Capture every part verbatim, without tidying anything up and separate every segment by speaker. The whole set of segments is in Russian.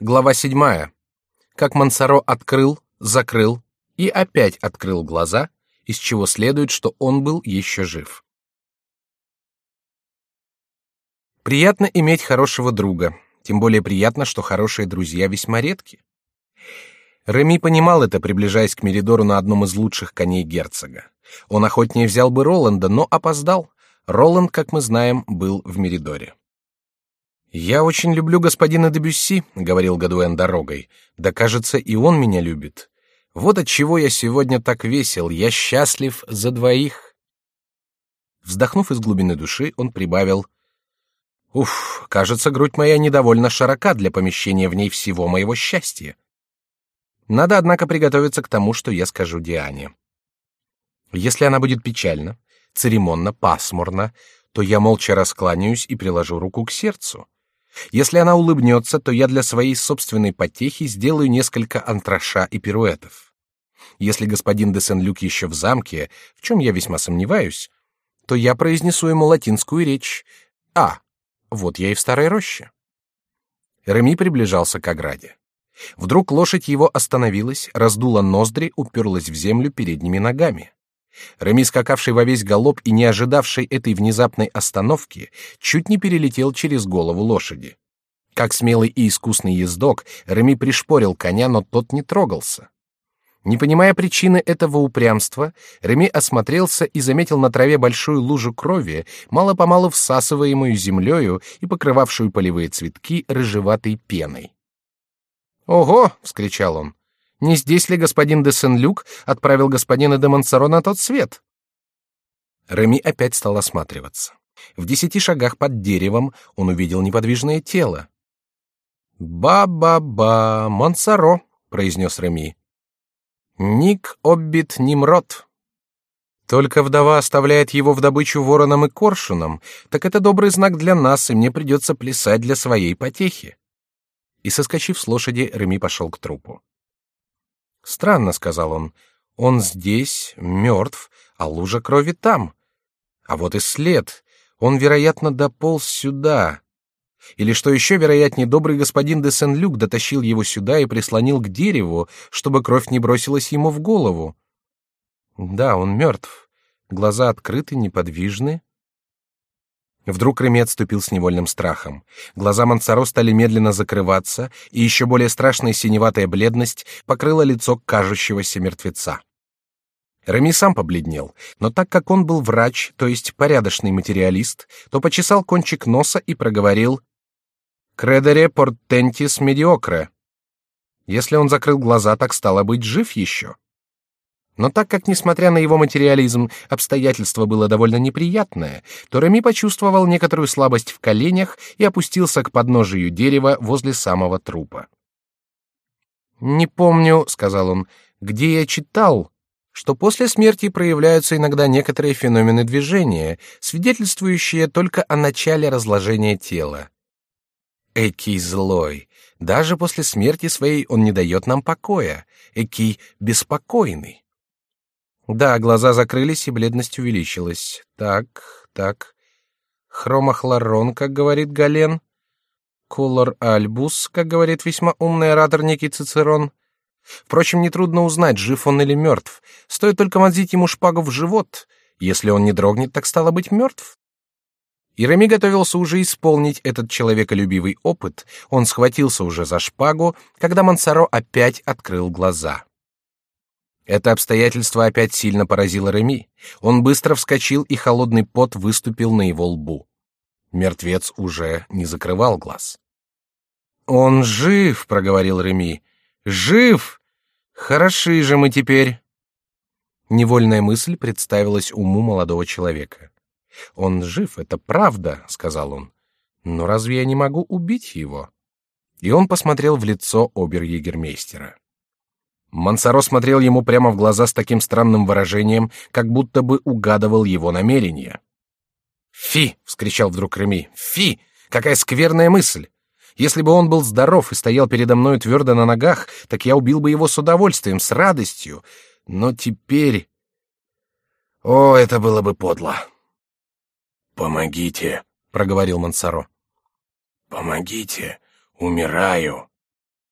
Speaker 1: Глава седьмая. Как Монсоро открыл, закрыл и опять открыл глаза, из чего следует, что он был еще жив. Приятно иметь хорошего друга, тем более приятно, что хорошие друзья весьма редки. Реми понимал это, приближаясь к Меридору на одном из лучших коней герцога. Он охотнее взял бы Роланда, но опоздал. Роланд, как мы знаем, был в Меридоре. «Я очень люблю господина де Бюсси», — говорил Гадуэн дорогой. «Да, кажется, и он меня любит. Вот отчего я сегодня так весел, я счастлив за двоих». Вздохнув из глубины души, он прибавил: «Уф, кажется, грудь моя недовольно широка для помещения в ней всего моего счастья. Надо, однако, приготовиться к тому, что я скажу Диане. Если она будет печальна, церемонно, пасмурно, то я молча раскланяюсь и приложу руку к сердцу. Если она улыбнется, то я для своей собственной потехи сделаю несколько антраша и пируэтов. Если господин де Сен-Люк еще в замке, в чем я весьма сомневаюсь, то я произнесу ему латинскую речь. А, вот я и в старой роще». Реми приближался к ограде. Вдруг лошадь его остановилась, раздула ноздри, уперлась в землю передними ногами. Реми, скакавший во весь галоп и не ожидавший этой внезапной остановки, чуть не перелетел через голову лошади. Как смелый и искусный ездок, Реми пришпорил коня, но тот не трогался. Не понимая причины этого упрямства, Реми осмотрелся и заметил на траве большую лужу крови, мало-помалу всасываемую землею и покрывавшую полевые цветки рыжеватой пеной. «Ого!» — вскричал он. «Не здесь ли господин де Сен-Люк отправил господина де Монсоро на тот свет?» Реми опять стал осматриваться. В десяти шагах под деревом он увидел неподвижное тело. «Ба-ба-ба, Монсоро», — произнес Реми. «Ник оббит Нимрод. Только вдова оставляет его в добычу воронам и коршунам, так это добрый знак для нас, и мне придется плясать для своей потехи». И, соскочив с лошади, Реми пошел к трупу. «Странно», — сказал он, — «он здесь, мертв, а лужа крови там. А вот и след. Он, вероятно, дополз сюда. Или, что еще вероятнее, добрый господин де Сен-Люк дотащил его сюда и прислонил к дереву, чтобы кровь не бросилась ему в голову. Да, он мертв. Глаза открыты, неподвижны». Вдруг Реми отступил с невольным страхом. Глаза Монсоро стали медленно закрываться, и еще более страшная синеватая бледность покрыла лицо кажущегося мертвеца. Реми сам побледнел, но так как он был врач, то есть порядочный материалист, то почесал кончик носа и проговорил: «Credere portentis mediocre». Если он закрыл глаза, так стало быть, жив еще. Но так как, несмотря на его материализм, обстоятельство было довольно неприятное, то Реми почувствовал некоторую слабость в коленях и опустился к подножию дерева возле самого трупа. «Не помню», — сказал он, — «где я читал, что после смерти проявляются иногда некоторые феномены движения, свидетельствующие только о начале разложения тела. Экий злой, даже после смерти своей он не дает нам покоя, экий беспокойный». Да, глаза закрылись, и бледность увеличилась. Так, так. Хромохлорон, как говорит Гален. Колор альбус, как говорит весьма умный оратор некий Цицерон. Впрочем, нетрудно узнать, жив он или мертв. Стоит только вонзить ему шпагу в живот. Если он не дрогнет, так стало быть мертв. И Реми готовился уже исполнить этот человеколюбивый опыт. Он схватился уже за шпагу, когда Монсоро опять открыл глаза. Это обстоятельство опять сильно поразило Реми. Он быстро вскочил, и холодный пот выступил на его лбу. Мертвец уже не закрывал глаз. «Он жив», — проговорил Реми. «Жив! Хороши же мы теперь!» Невольная мысль представилась уму молодого человека. «Он жив, это правда», — сказал он. «Но разве я не могу убить его?» И он посмотрел в лицо обер-егермейстера. Монсоро смотрел ему прямо в глаза с таким странным выражением, как будто бы угадывал его намерения. «Фи!» — вскричал вдруг Реми. «Фи! Какая скверная мысль! Если бы он был здоров и стоял передо мною твердо на ногах, так я убил бы его с удовольствием, с радостью. Но теперь... О, это было бы подло!»
Speaker 2: «Помогите!»
Speaker 1: — проговорил Монсоро.
Speaker 2: «Помогите! Умираю!»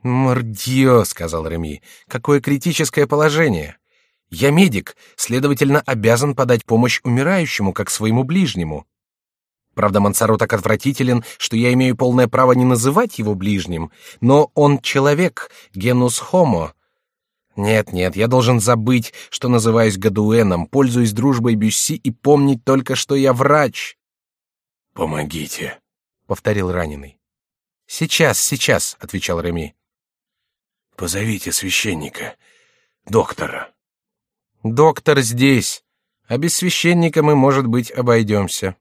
Speaker 1: «Мордье», — сказал Реми, — «какое критическое положение! Я медик, следовательно, обязан подать помощь умирающему, как своему ближнему. Правда, Монсоро так отвратителен, что я имею полное право не называть его ближним, но он человек, генус хомо. Нет, нет, я должен забыть, что называюсь Гадуэном, пользуюсь дружбой Бюсси и помнить только, что я врач».
Speaker 2: «Помогите»,
Speaker 1: — повторил раненый. «Сейчас, сейчас», — отвечал Реми.
Speaker 2: «Позовите священника, доктора».
Speaker 1: «Доктор здесь, а без священника мы, может быть, обойдемся».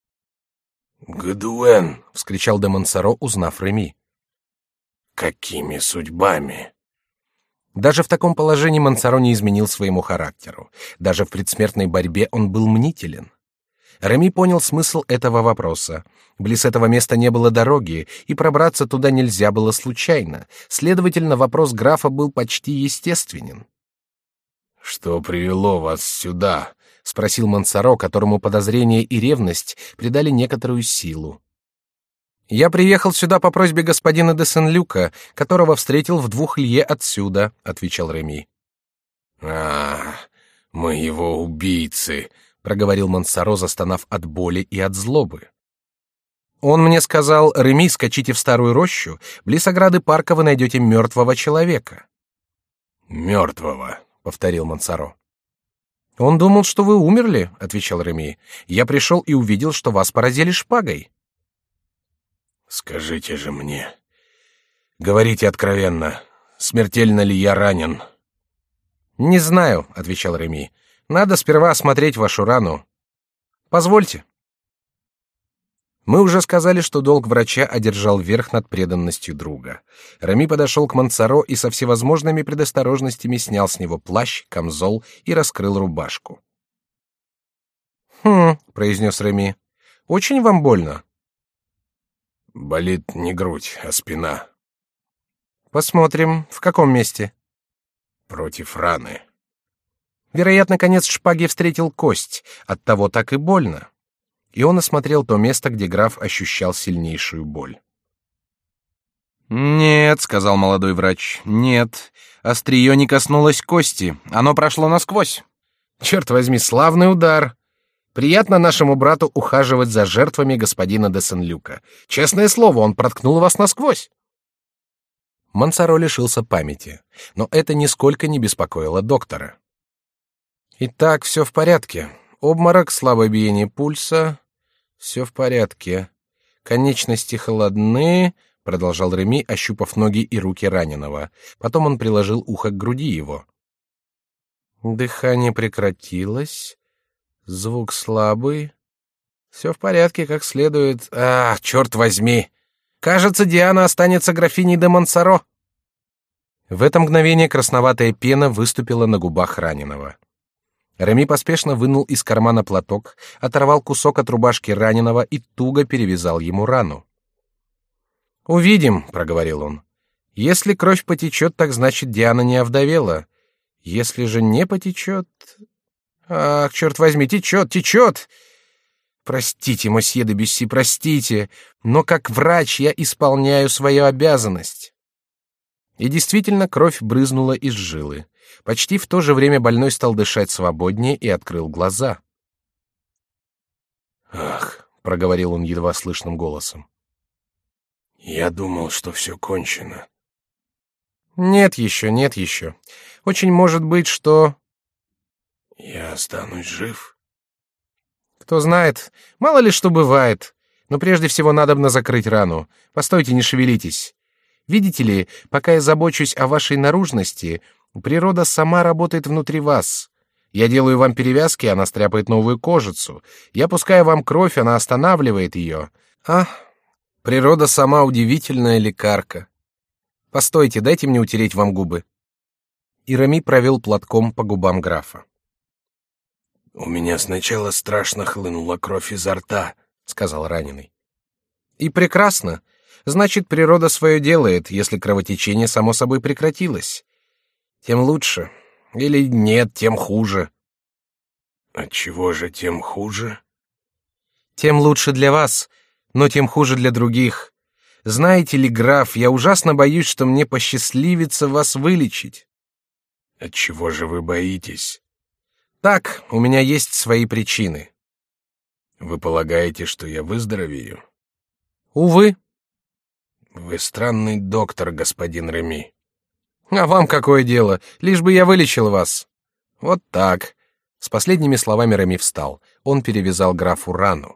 Speaker 2: «Гадуэн!» —
Speaker 1: вскричал де Монсоро, узнав Реми.
Speaker 2: «Какими судьбами?»
Speaker 1: Даже в таком положении Монсоро не изменил своему характеру. Даже в предсмертной борьбе он был мнителен. Реми понял смысл этого вопроса. Близ этого места не было дороги, и пробраться туда нельзя было случайно. Следовательно, вопрос графа был почти естественен.
Speaker 2: «Что привело вас сюда?»
Speaker 1: — спросил Монсоро, которому подозрение и ревность придали некоторую силу. «Я приехал сюда по просьбе господина де Сен-Люка, которого встретил в двух лье отсюда», — отвечал Реми.
Speaker 2: «А, мы его убийцы»,
Speaker 1: — проговорил Монсоро, застонав от боли и от злобы. «Он мне сказал: Реми, скачите в старую рощу, близ ограды парка вы найдете мертвого человека».
Speaker 2: «Мертвого», — повторил Монсоро.
Speaker 1: «Он думал, что вы умерли», — отвечал Реми. «Я пришел и увидел, что вас поразили шпагой».
Speaker 2: «Скажите же мне, говорите откровенно, смертельно ли я ранен?»
Speaker 1: «Не знаю», — отвечал Реми. «Надо сперва осмотреть вашу рану. Позвольте». Мы уже сказали, что долг врача одержал верх над преданностью друга. Реми подошел к Монсоро и со всевозможными предосторожностями снял с него плащ, камзол и раскрыл рубашку. «Хм», — произнес Реми, — «очень вам больно?»
Speaker 2: «Болит не грудь, а спина».
Speaker 1: «Посмотрим, в каком месте?»
Speaker 2: «Против раны».
Speaker 1: Вероятно, конец шпаги встретил кость, оттого так и больно. И он осмотрел то место, где граф ощущал сильнейшую боль. «Нет», — сказал молодой врач, — «нет, острие не коснулось кости, оно прошло насквозь. Черт возьми, славный удар! Приятно нашему брату ухаживать за жертвами господина де Сен-Люка. Честное слово, он проткнул вас насквозь». Монсоро лишился памяти, но это нисколько не беспокоило доктора. «Итак, все в порядке. Обморок, слабое биение пульса. Все в порядке. Конечности холодны», — продолжал Реми, ощупав ноги и руки раненого. Потом он приложил ухо к груди его. «Дыхание прекратилось. Звук слабый. Все в порядке, как следует. А, черт возьми! Кажется, Диана останется графиней де Монсоро». В это мгновение красноватая пена выступила на губах раненого. Реми поспешно вынул из кармана платок, оторвал кусок от рубашки раненого и туго перевязал ему рану. «Увидим», — проговорил он. «Если кровь потечет, так значит, Диана не овдовела. Если же не потечет... Ах, черт возьми, течет, течет! Простите, мосье де Бюсси, простите, но как врач я исполняю свою обязанность». И действительно, кровь брызнула из жилы. Почти в то же время больной стал дышать свободнее и открыл глаза.
Speaker 2: «Ах»,
Speaker 1: — проговорил он едва слышным голосом.
Speaker 2: «Я думал, что все кончено».
Speaker 1: «Нет еще, нет еще. Очень может быть, что...»
Speaker 2: «Я останусь жив?»
Speaker 1: «Кто знает, мало ли что бывает. Но прежде всего надобно закрыть рану. Постойте, не шевелитесь. Видите ли, пока я забочусь о вашей наружности, природа сама работает внутри вас. Я делаю вам перевязки, она стряпает новую кожицу. Я пускаю вам кровь, она останавливает ее. Ах, природа сама удивительная лекарка. Постойте, дайте мне утереть вам губы». И Реми провел платком по губам графа.
Speaker 2: «У меня сначала страшно хлынула кровь изо рта», — сказал раненый.
Speaker 1: «И прекрасно. Значит, природа свое делает, если кровотечение само собой прекратилось. Тем лучше. Или нет, тем хуже».
Speaker 2: «Отчего же тем хуже?»
Speaker 1: «Тем лучше для вас, но тем хуже для других. Знаете ли, граф, я ужасно боюсь, что мне посчастливится вас вылечить.
Speaker 2: Отчего же вы боитесь?
Speaker 1: Так, у меня есть свои причины.
Speaker 2: Вы полагаете, что я выздоровею?
Speaker 1: Увы.
Speaker 2: Вы странный доктор, господин Реми.
Speaker 1: А вам какое дело? Лишь бы я вылечил вас. Вот так. С последними словами Реми встал. Он перевязал графу рану.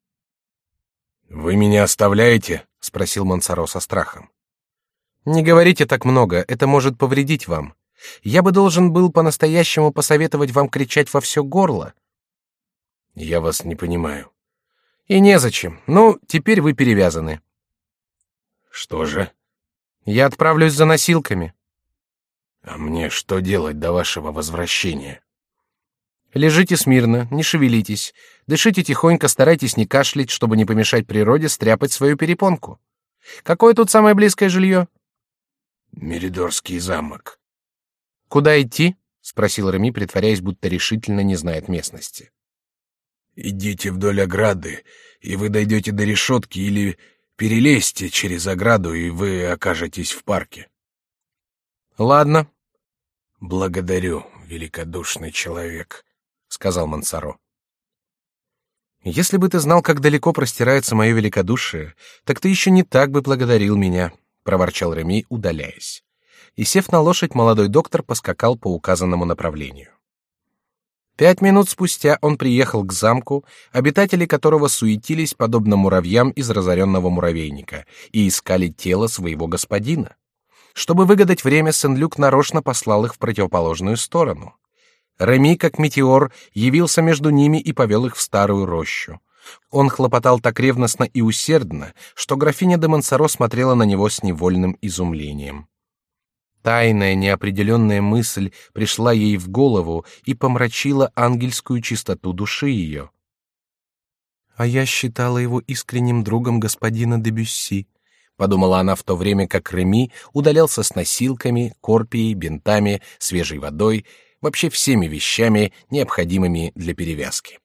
Speaker 2: Вы меня оставляете? Спросил Монсоро со страхом.
Speaker 1: Не говорите так много, это может повредить вам. Я бы должен был по-настоящему посоветовать вам кричать во все горло.
Speaker 2: Я вас не понимаю.
Speaker 1: И незачем. Ну, теперь вы перевязаны.
Speaker 2: Что же?
Speaker 1: Я отправлюсь за носилками.
Speaker 2: А мне что делать до вашего возвращения?
Speaker 1: Лежите смирно, не шевелитесь, дышите тихонько, старайтесь не кашлять, чтобы не помешать природе стряпать свою перепонку. Какое тут самое близкое жилье?
Speaker 2: Меридорский замок.
Speaker 1: Куда идти? Спросил Реми, притворяясь, будто решительно не знает местности.
Speaker 2: Идите вдоль ограды, и вы дойдете до решетки, или перелезьте через ограду, и вы окажетесь в парке.
Speaker 1: Ладно.
Speaker 2: Благодарю, великодушный человек, сказал Монсоро.
Speaker 1: Если бы ты знал, как далеко простирается мое великодушие, так ты еще не так бы благодарил меня, проворчал Реми, удаляясь. И, сев на лошадь, молодой доктор поскакал по указанному направлению. Пять минут спустя он приехал к замку, обитатели которого суетились подобно муравьям из разоренного муравейника и искали тело своего господина. Чтобы выгадать время, Сен-Люк нарочно послал их в противоположную сторону. Реми, как метеор, явился между ними и повел их в старую рощу. Он хлопотал так ревностно и усердно, что графиня де Монсоро смотрела на него с невольным изумлением. Тайная неопределенная мысль пришла ей в голову и помрачила ангельскую чистоту души ее. «А я считала его искренним другом господина де Бюсси», — подумала она в то время, как Реми удалялся с носилками, корпией, бинтами, свежей водой, вообще всеми вещами, необходимыми для перевязки.